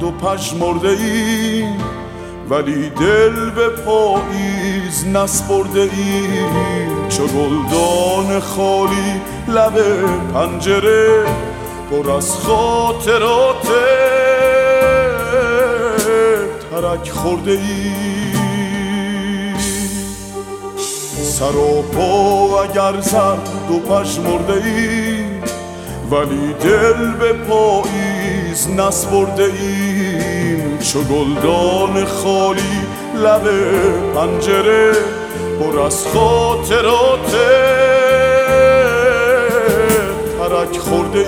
و پژمرده ایم، ولی دل به پاییز نسپرده ایم. چو گلدان خالی لب پنجره، پر از خاطرات ترک خورده ایم. سر و پا اگر زرد و پژمرده ایم، ولی دل به پاییز نسپرده ایم. چو گلدان خالی لب پنجره، پر از خاطرات ترک خورده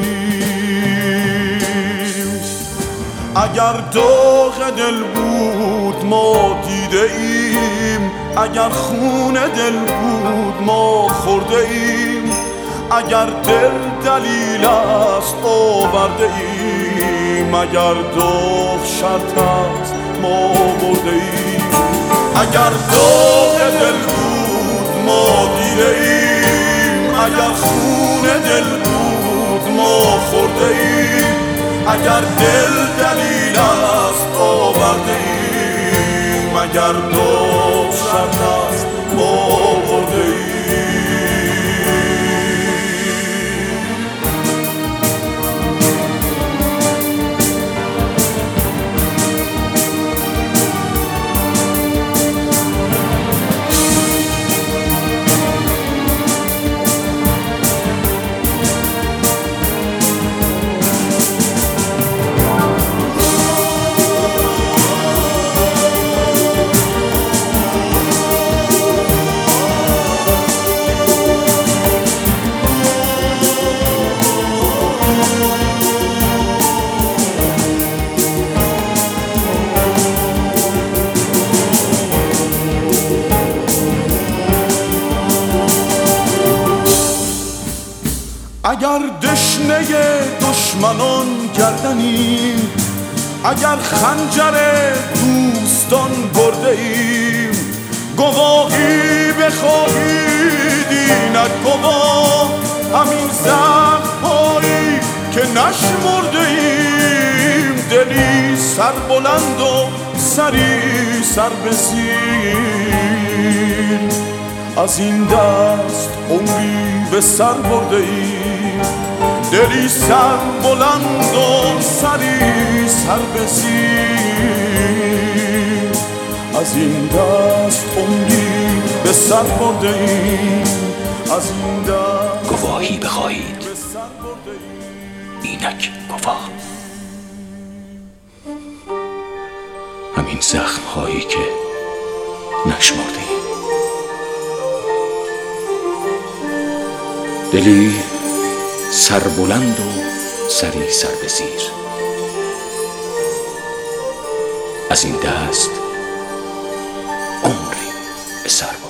ایم. اگر داغ دل بود ما دیده ایم، اگر خون دل بود ما خورده ایم. اگر دل دلیل است آورده ایم، اگر داغ شرط است ما برده ایم. اگر داغ دل بود ما دیده ایم، اگر خون دل بود ما خورده ایم. اگر دل دلیل است آورده ایم، اگر داغ شرط است ما برده ایم. اگر دشنه دشمنان گردنیم، اگر خنجر دوستان برده ایم. گواهی بخواهید اینک گواه، همین زخم‌هایی که نشمرده ایم. دلی سربلند و سری سر به زیر، از این دست عمری به سر برده ایم. دلی سر بلند و سری سر به زیر، از این دست عمری به سر برده ایم. از این دست گواهی بخواهید اینک گواه، همین زخم‌هایی که نشمرده ایم. دلی سربلند و سری سر به زیر، از این دست عمری به سر